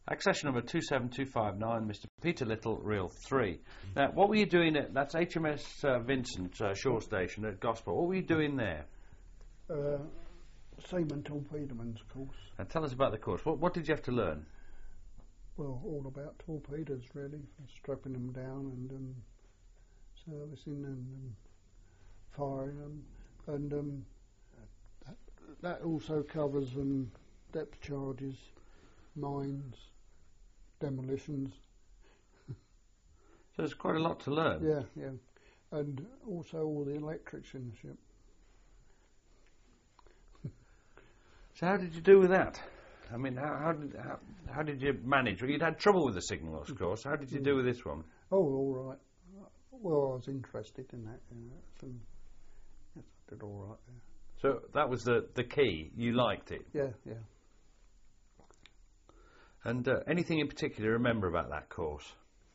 Accession number 27259, Mr. Peter Little, Reel 3. Now, what were you doing at, that's HMS Vincent Shore Station at Gosport. What were you doing there? Seaman Torpedoman's course. And tell us about the course. What did you have to learn? Well, all about torpedoes, really, strapping them down and servicing and firing them. And that also covers depth charges, mines, demolitions. So there's quite a lot to learn. Yeah, yeah. And also all the electrics in the ship. So how did you do with that? I mean, how did you manage? Well, you'd had trouble with the signals, of course. How did you do with this one? Oh, all right. Well, I was interested in that. And yes, I did all right there. So that was the key. You liked it. Yeah, yeah. And anything in particular you remember about that course?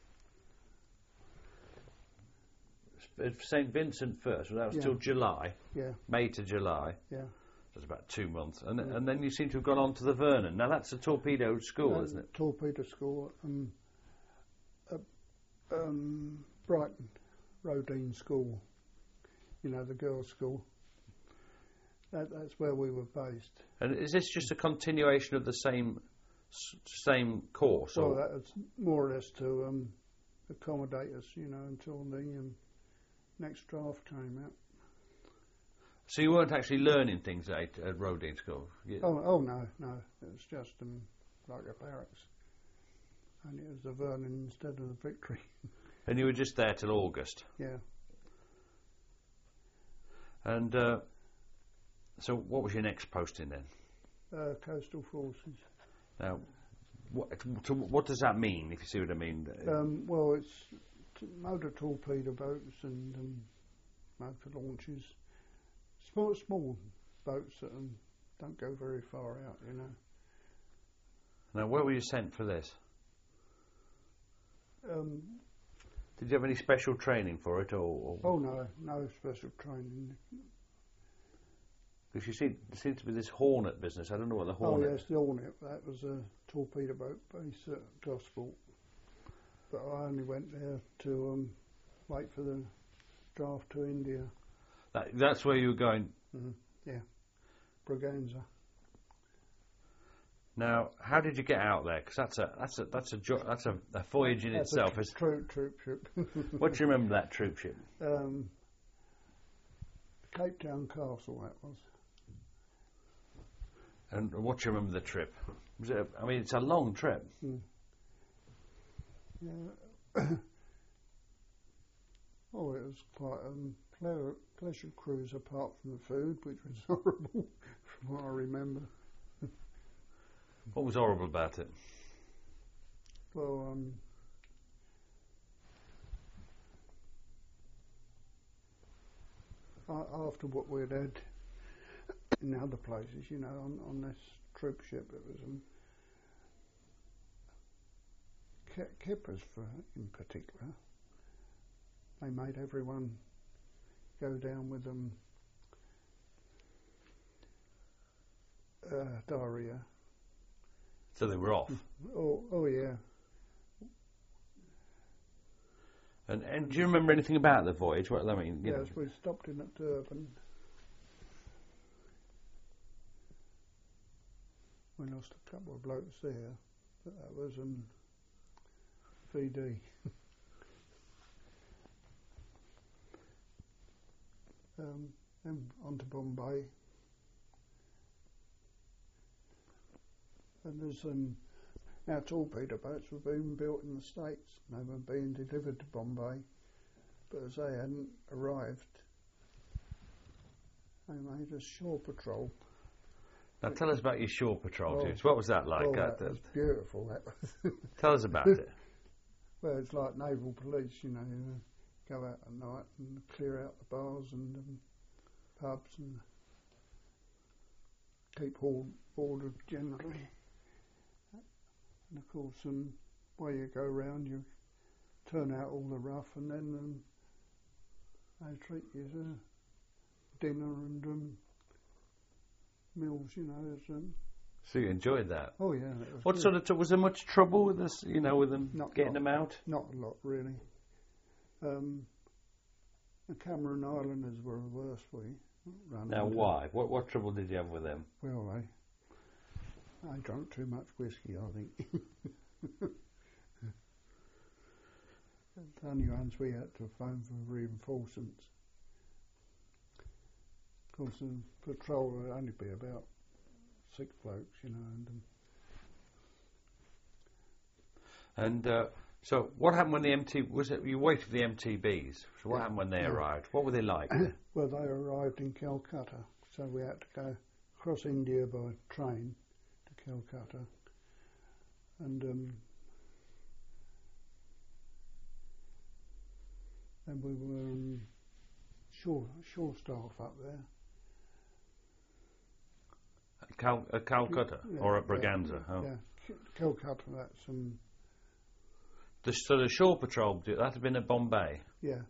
St Vincent first. Well, that was till July. Yeah. May to July. Yeah. That's about 2 months. And then you seem to have gone on to the Vernon. Now that's a torpedo school, isn't it? Torpedo school. Brighton, Rodine School. You know, the girls' school. That's where we were based. And is this just a continuation of the same course? Well, that was more or less to accommodate us, you know, until the next draft came out. So you weren't actually learning things at Rodine School? Oh no. It was just like a barracks. And it was the Vernon instead of the Victory. And you were just there till August? Yeah. And so what was your next posting then? Coastal Forces. Now, what does that mean, if you see what I mean? Well, it's motor torpedo boats and motor launches. Small boats that don't go very far out, you know. Now, where were you sent for this? Did you have any special training for it, or? Oh no special training. Because there seemed to be this Hornet business. I don't know what the Hornet. Oh yes, the Hornet. That was a torpedo boat base at Gosport. But I only went there to wait for the draft to India. That's where you were going. Mm-hmm. Yeah, Braganza. Now, how did you get out there? Because that's a voyage in itself. A troop ship. What do you remember that troop ship? Cape Town Castle. That was. And what do you remember the trip? I mean, it's a long trip. Mm. Yeah. Oh, it was quite pleasure cruise apart from the food, which was horrible, from what I remember. What was horrible about it? Well, after what we'd had in other places, you know, on this troop ship, it was Kippers in particular. They made everyone go down with diarrhea. So they were off. Oh yeah. And do you remember anything about the voyage? What I mean? Yes, we stopped in at Durban. We lost a couple of blokes there, but that was VD. Then on to Bombay. And there's now torpedo boats were being built in the States. They were being delivered to Bombay, but as they hadn't arrived, they made a shore patrol. Now tell us about your shore patrol duties. What was that like? Oh, that was beautiful. That was. Tell us about it. Well, it's like naval police, you know. You go out at night and clear out the bars and pubs and keep ordered generally. And of course, where you go round, you turn out all the rough, and then they treat you to dinner and meals, you know, as So you enjoyed that. Oh yeah. It was What good. sort of was there much trouble with this? You know, with them getting them out? Not a lot really. The Cameron Islanders were the worst we ran Now, into. why? What trouble did you have with them? Well, I drank too much whiskey, I think. The only ones we had to phone for reinforcements. Of course, the patrol would only be about 6 blokes, you know. And so, what happened when the was it? You waited for the MTBs. So, what happened when they arrived? What were they like? Well, they arrived in Calcutta, so we had to go across India by train to Calcutta, and then we were shore staff up there. At Calcutta or at Braganza? Yeah, Oh. yeah. Calcutta. That's So the shore patrol, that had been at Bombay. yeah.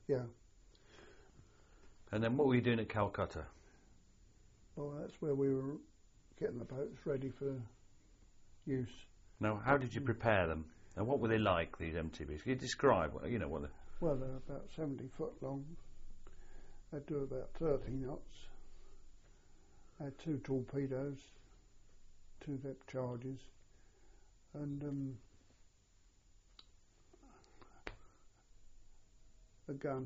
And then what were you doing at Calcutta? Well, that's where we were getting the boats ready for use. Now, how did you prepare them? And what were they like, these MTBs? Can you describe, what they... Well, they're about 70 foot long. They do about 30 knots. They had 2 torpedoes, 2 depth charges, and a gun.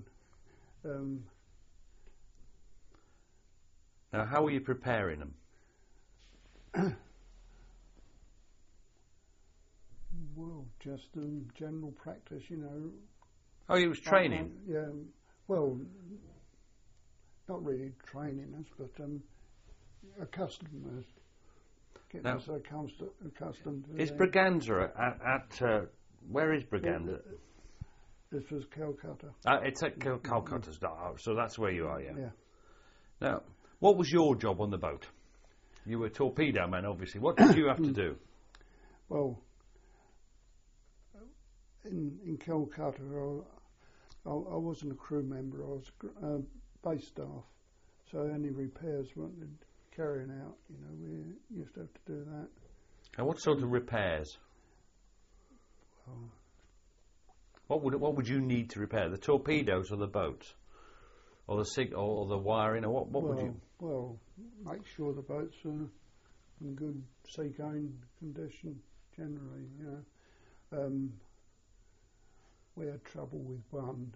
Now, how were you preparing them? Well, just general practice, you know. Oh, you was training? Yeah, well, not really training us, but accustomed us. Getting us accustomed to Is them. Braganza at where is Braganza? This was Calcutta. It's at Calcutta, so that's where you are, yeah. Yeah. Now, what was your job on the boat? You were a torpedo man, obviously. What did you have to do? Well, in Calcutta, I wasn't a crew member. I was base staff. So any repairs wanted carrying out, you know, we used to have to do that. And what sort of repairs? Well, What would you need to repair? The torpedoes or the boats, or the wiring, or what would you? Well, make sure the boats are in good seagoing condition. Generally, you know. We had trouble with one.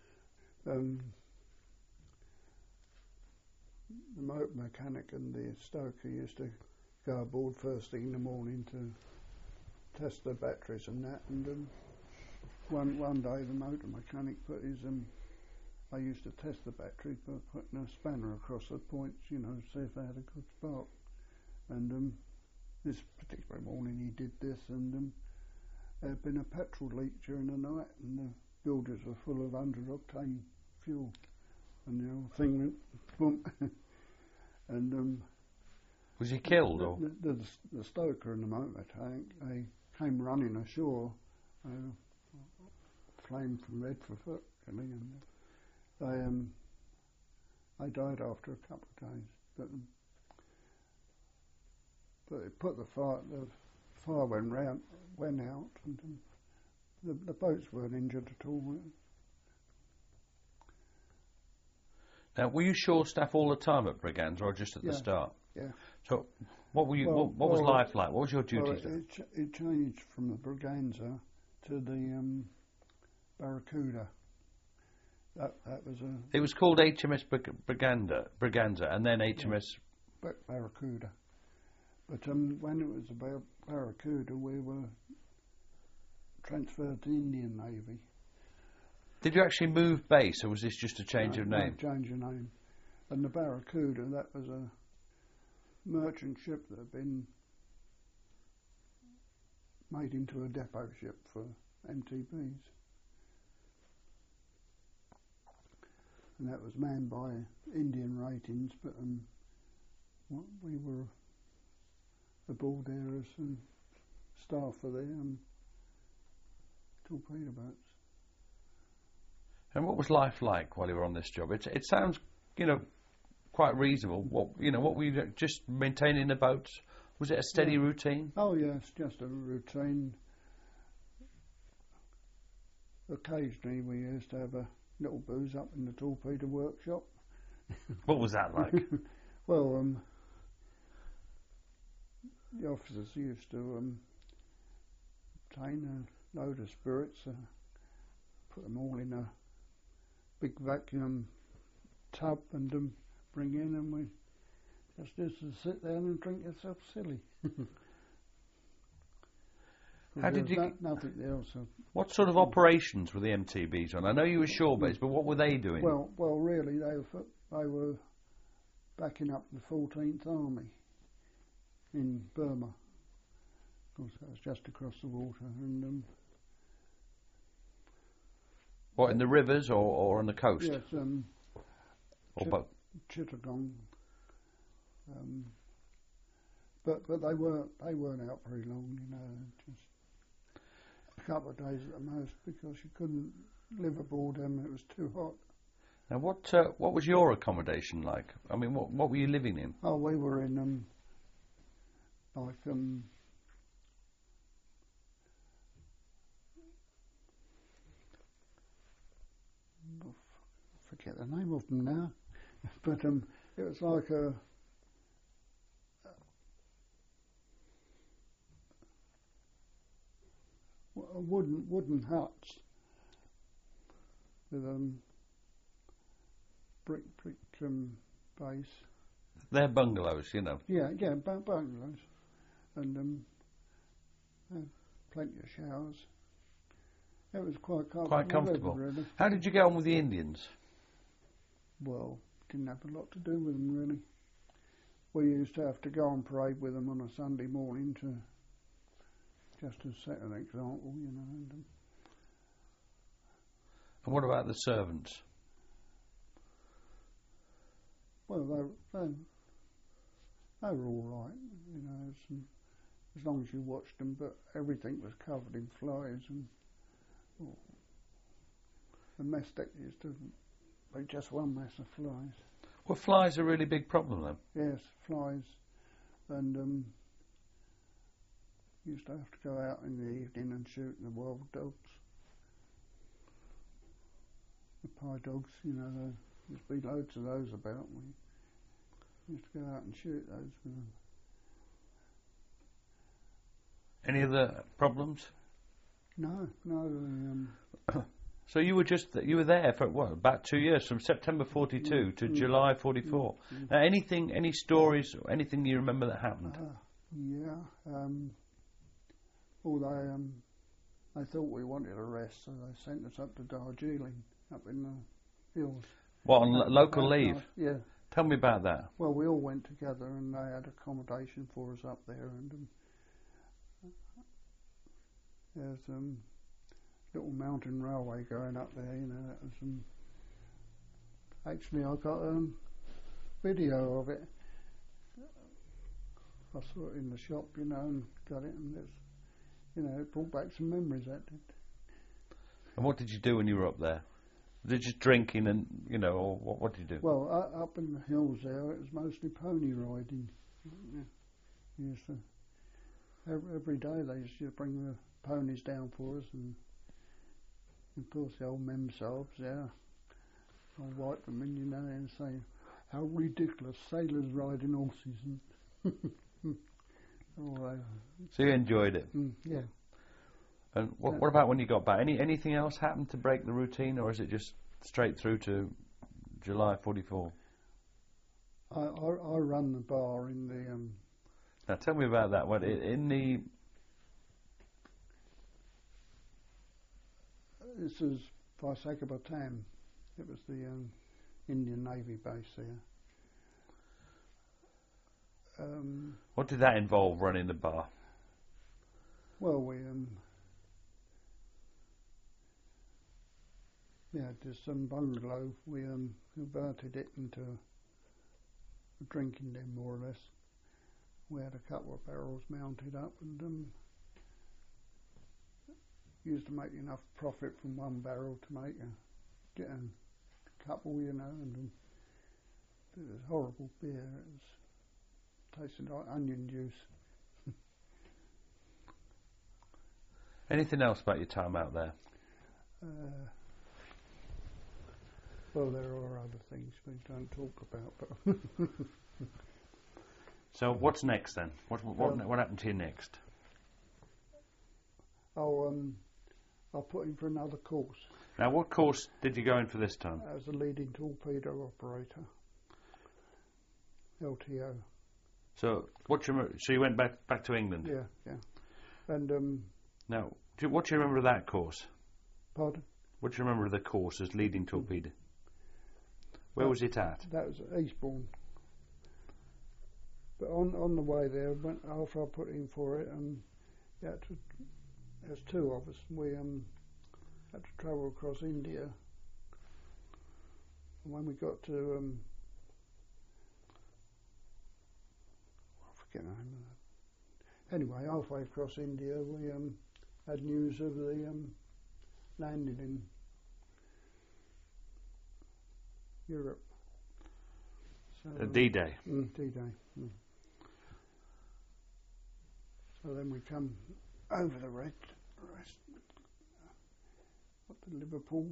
The motor mechanic and the stoker used to go aboard first thing in the morning to test the batteries and that. And one day the motor mechanic put his I used to test the battery by putting a spanner across the points, you know, see if they had a good spark. And this particular morning he did this, and there had been a petrol leak during the night, and the bilges were full of 100 octane fuel, and the whole thing went boom. And was he killed or? The stoker and the motor tank, they came running ashore, flame from head for foot, really, and they died after a couple of days. But it put the fire went out, and the boats weren't injured at all. Now, were you shore staff all the time at Braganza, or just at the start? Yeah. So, what were you? What was life like? What was your duties? It changed from the Braganza to the Barracuda. That was a. It was called HMS Braganza, and then HMS Barracuda. But when it was about Barracuda, we were transferred to Indian Navy. Did you actually move base, or was this just a change of name? No, change of name. And the Barracuda, that was a merchant ship that had been made into a depot ship for MTBs. And that was manned by Indian ratings, but we were aboard there as some staff for the torpedo boats. And what was life like while you were on this job? It sounds, quite reasonable. What were you just maintaining the boats, Was it a steady routine? Oh yes, just a routine. Occasionally we used to have a little booze up in the torpedo workshop. What was that like? Well, the officers used to obtain a load of spirits, put them all in a big vacuum tub and bring in, and we just used to sit there and drink yourself silly. How did you? Nothing else. What sort of operations were the MTBs on? I know you were shore based, but what were they doing? Well, really, they were backing up the 14th Army in Burma. Of course, that was just across the water. And what, in the rivers or on the coast? yes, or both? Chittagong. But they weren't out very long, you know. Just a couple of days at the most, because you couldn't live aboard them. It was too hot. Now, what was your accommodation like? I mean, what were you living in? Oh, we were in like I forget the name of them now, but it was like a wooden huts with brick base. They're bungalows, you know. Yeah, bungalows, and plenty of showers. It was quite comfortable. Really. How did you get on with the Indians? Well, didn't have a lot to do with them really. We used to have to go on parade with them on a Sunday morning just to set an example, you know. And what about the servants? Well, they were all right, you know, as long as you watched them. But everything was covered in flies, and the mess deck used to be just one mess of flies. Well, flies are a really big problem, then. Yes, flies, and used to have to go out in the evening and shoot the wild dogs, the pie dogs. You know, there used to be loads of those about. We used to go out and shoot those with them. Any other problems? No. So you were there for what, about 2 years, from September 42 to July 44. Now, any stories or anything you remember that happened? Although they thought we wanted a rest, so they sent us up to Darjeeling, up in the hills. What, on local leave? Yeah. Tell me about that. Well, we all went together, and they had accommodation for us up there, and there's little mountain railway going up there, you know. That was actually I got video of it. I saw it in the shop, you know, and got it, and it's, you know, it brought back some memories, that did. And what did you do when you were up there? Was it just drinking and, you know, or what did you do? Well, up in the hills there, it was mostly pony riding. Yeah. Used to, every day they used to bring the ponies down for us, and of course the old memsahibs, yeah, I'll wipe them in, you know, and say, how ridiculous, sailors riding horses. And so you enjoyed it? Yeah. And what about when you got back? Anything else happened to break the routine, or is it just straight through to July 44? I run the bar in the... Now tell me about that. What, in the... This is Visakhapatnam. It was the Indian Navy base there. What did that involve, running the bar? Well, we just some bungalow. We converted it into a drinking den, more or less. We had a couple of barrels mounted up, and used to make enough profit from one barrel to get a couple, you know. And it was horrible beer. It tasted like onion juice. Anything else about your time out there? Well, there are other things we don't talk about, but So what's next then? What happened to you next? I'll put in for another course Now, what course did you go in for this time? as a leading torpedo operator, LTO. So so you went back to England. Yeah. And Now, what do you remember of that course? pardon? What do you remember of the course as leading torpedo? Where was it at? That was at Eastbourne. But on the way there, after I put in for it, there's two of us. We had to travel across India. And when we got to, I forget the name of that. Anyway, halfway across India, we had news of the landing in Europe. So, D-Day. D-Day. So then we come over the rest up to Liverpool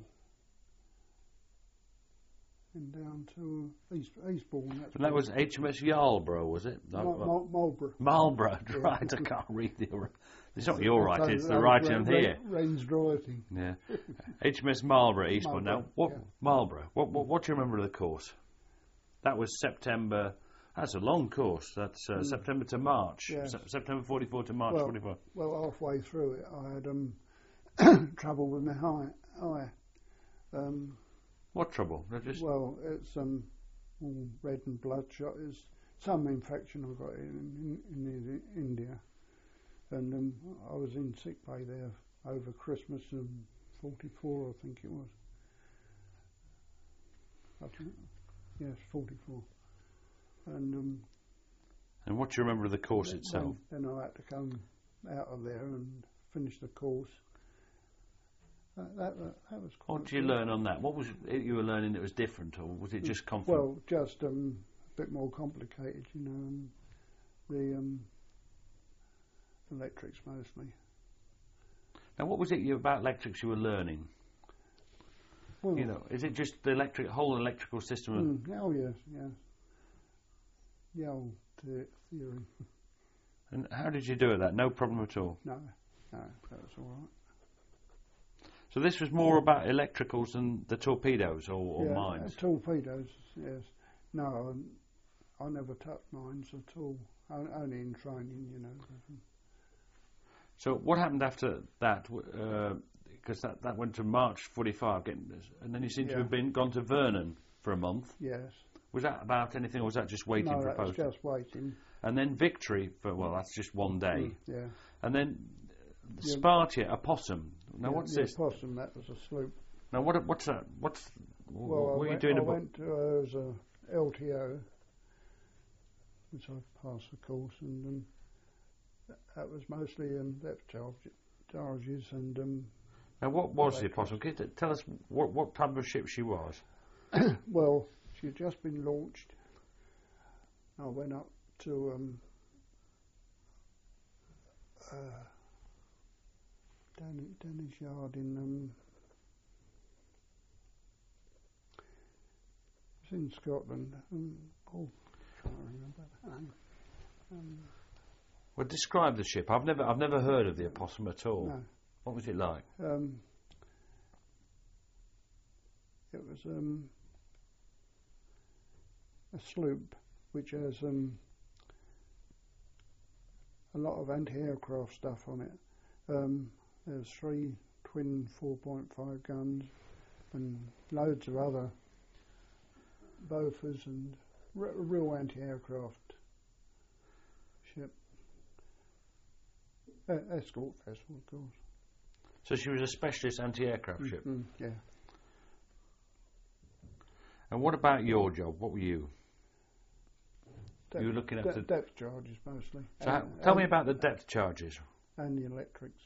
and down to Eastbourne. And that was HMS Yarborough, was it? Marlborough. Marlborough, Yeah. right. I can't read it's not your writing, it's the writing on here. Rain's writing. Yeah. HMS Marlborough, Eastbourne. Now, Marlborough, what do you remember of the course? That was September. That's a long course. That's September to March. Yes. September 44 to March 45. Well, halfway through it, I had trouble with my eye. What trouble? Well, it's all red and bloodshot. It's some infection I got in India, and I was in sick bay there over Christmas of '44, I think it was. Yes, 44. And what do you remember of the course itself? Then I had to come out of there and finish the course. That was quite. What did you learn on that? What was it you were learning that was different, or was it just confident? Well, just a bit more complicated, the electrics mostly. Now, what was it about electrics you were learning? Well, is it just the whole electrical system? Oh yes, yeah. The old theory. And how did you do it? That no problem at all. No, that was all right. So this was more about electricals than the torpedoes or mines? Torpedoes, yes. No, I never touched mines at all, only in training, So what happened after that? Because that went to March 45, and then you seem to have gone to Vernon for a month. Yes. Was that about anything, or was that just waiting for a post? No, just waiting. And then Victory, that's just one day. Yeah. And then Spartia, Opossum. Now, what's this? Opossum, that was a sloop. Now, what's that? What were you doing? I went to as a LTO, which I passed the course, and that was mostly depth charges and. Now, what was the Opossum? Can you tell us what type of ship she was? Well, she had just been launched. I went up to Danish Yard in it's in Scotland. Can't remember that name. Well, describe the ship. I've never heard of the Opossum at all. No. What was it like? It was a sloop which has a lot of anti-aircraft stuff on it. There's 3 twin 4.5 guns and loads of other Bofors and real anti-aircraft ship. Escort vessel, of course. So she was a specialist anti-aircraft ship? Yeah. And what about your job? What were you? You were looking at the depth charges mostly. So tell me about the depth charges. And the electrics.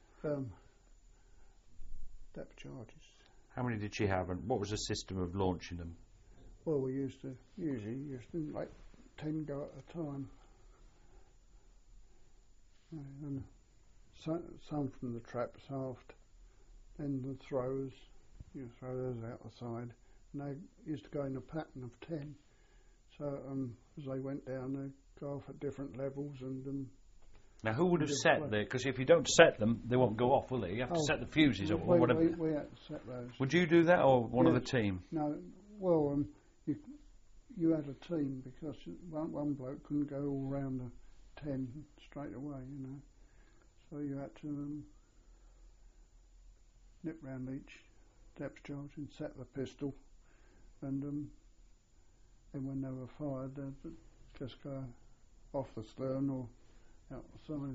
Depth charges. How many did she have, and what was the system of launching them? Well, we used to like 10 go at a time. And some from the traps aft, then the throwers, you throw those out the side, and they used to go in a pattern of 10. So as they went down, they'd go off at different levels and. Now, who would have set the? Because if you don't set them, they won't go off, will they? You have to set the fuses or whatever. We had to set those. Would you do that, or one of the team? No, well, you had a team because one bloke couldn't go all round the 10 straight away, you know. So you had to nip round each depth charge and set the pistol, and when they were fired, they'd just go off the stern or out the side.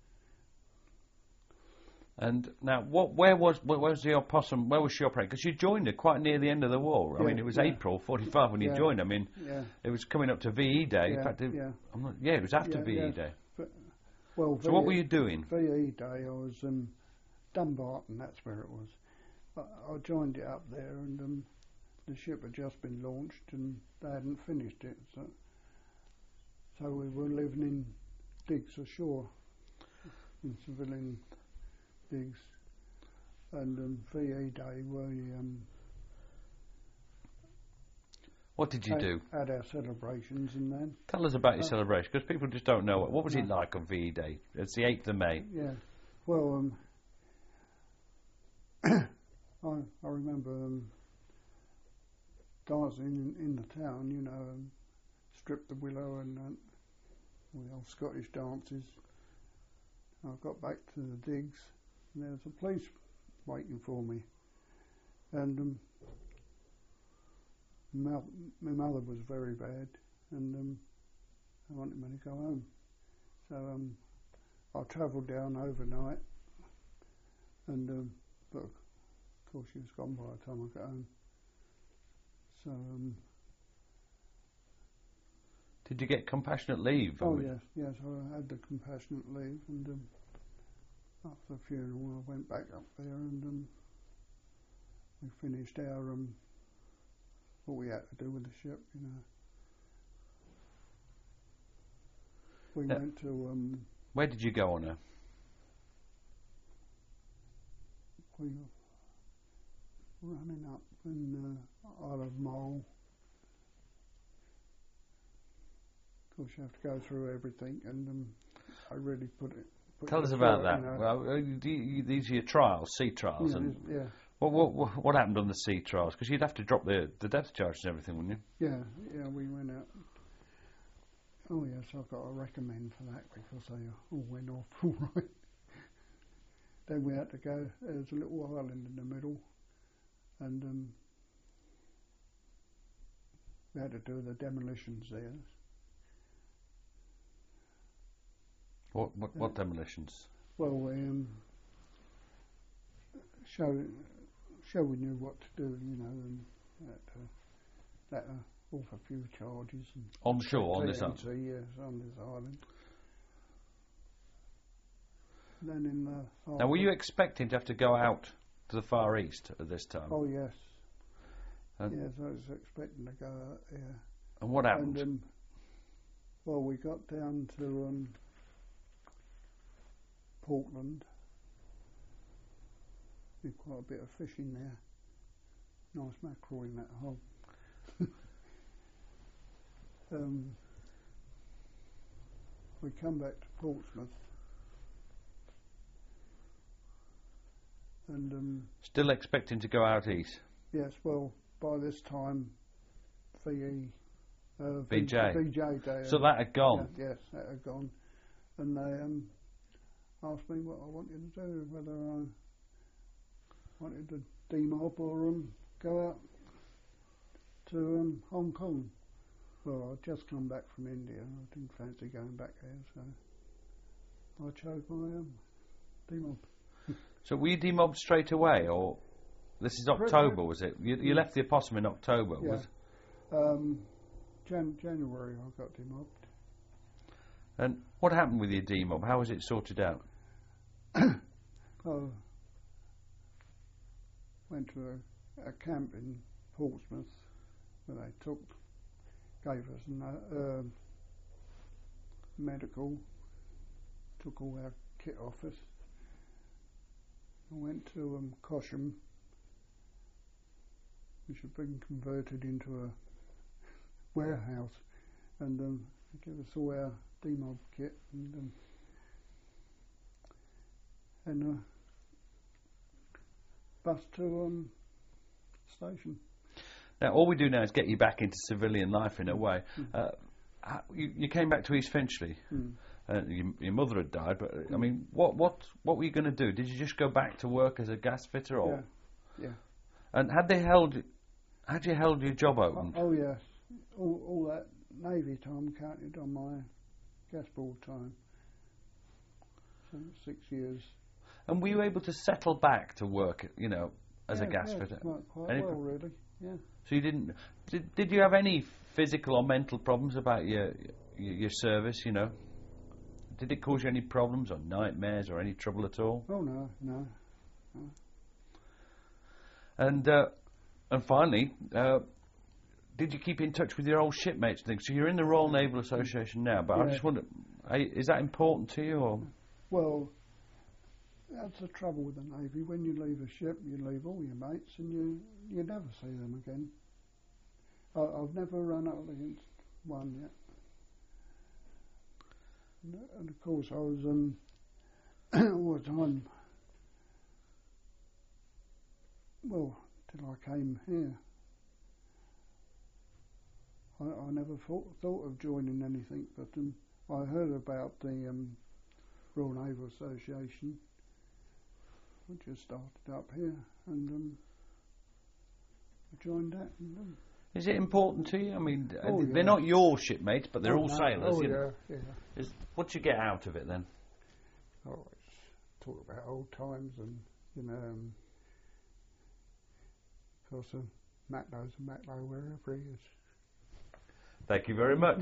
And now, where was the opossum? Where was she operating? Because you joined her quite near the end of the war. I mean, it was April '45 when you joined. I mean, it was coming up to VE Day. In fact, it was after VE Day. Well, so what were you doing? VE Day, I was Dumbarton. That's where it was. I joined it up there, and the ship had just been launched, and they hadn't finished it. So we were living in digs ashore, in civilian digs, and VE Day what did you do? Had our celebrations and then. Tell us about your celebration, because people just don't know it. What was it like on VE Day? It's the 8th of May. Yeah, well, I remember dancing in the town, you know, strip the willow and all the old Scottish dances. I got back to the digs, and there was a police waiting for me, and my mother was very bad, and I wanted me to go home. So I travelled down overnight, and but of course she was gone by the time I got home. So did you get compassionate leave? Oh yes, I had the compassionate leave, and after the funeral I went back up there, and we finished our what we had to do with the ship, you know. We went to where did you go on her? We were running up in Isle of Mull. Of course, you have to go through everything, and I really put Tell us about that. You know. Well, these are your trials, sea trials, and what happened on the sea trials? Because you'd have to drop the depth charges and everything, wouldn't you? Yeah, we went out. Oh yes, I've got to recommend for that because they all went off all right. Then we had to go. There was a little island in the middle, and we had to do the demolitions there. What demolitions? Well, we show we knew what to do, you know, and that off a few charges. And on shore, on this island? Yes, on this island. Then in the... Now, were you expecting to have to go out to the Far East at this time? Oh, yes. Yes, I was expecting to go out, yeah. And what happened? And, well, we got down to Portland. Did quite a bit of fishing there. Nice mackerel in that hole. We come back to Portsmouth, and still expecting to go out east. Yes, well, by this time, VJ Day. So that had gone. Yes, that had gone, and they asked me what I wanted to do, whether I wanted to demob or go out to Hong Kong. Well, I'd just come back from India. I didn't fancy going back there, so I chose my demob. So were you demobbed straight away, or this is October, was it? You left the Opossum in October, was? January I got demobbed. And what happened with your demob? How was it sorted out? Oh, went to a camp in Portsmouth where they gave us medical, took all our kit off us, I went to Cosham, which had been converted into a warehouse, and they gave us all our demob kit and a bus to station. Now, all we do now is get you back into civilian life in a way. You came back to East Finchley. Your mother had died, but I mean, what were you going to do? Did you just go back to work as a gas fitter, or? Yeah. And had you held your job open? Oh yes, all that Navy time counted on my gas board time. So 6 years. And were you able to settle back to work, as a gas fitter? Quite well, really. Yeah. So you didn't? Did you have any physical or mental problems about your service? Did it cause you any problems or nightmares or any trouble at all? Oh no. And finally, did you keep in touch with your old shipmates and things? So you're in the Royal Naval Association now, but I just wonder, is that important to you, or? Well, that's the trouble with the Navy. When you leave a ship, you leave all your mates, and you never see them again. I've never run up against one yet. And of course, I was all the time. Well, till I came here, I never thought of joining anything. But I heard about the Royal Naval Association, which has started up here, and I joined that. Is it important to you? I mean, they're not your shipmates, but they're all sailors. Oh, yeah. What do you get out of it then? Oh, it's talk about old times, and of course, Matt knows a Matt wherever he is. Thank you very much.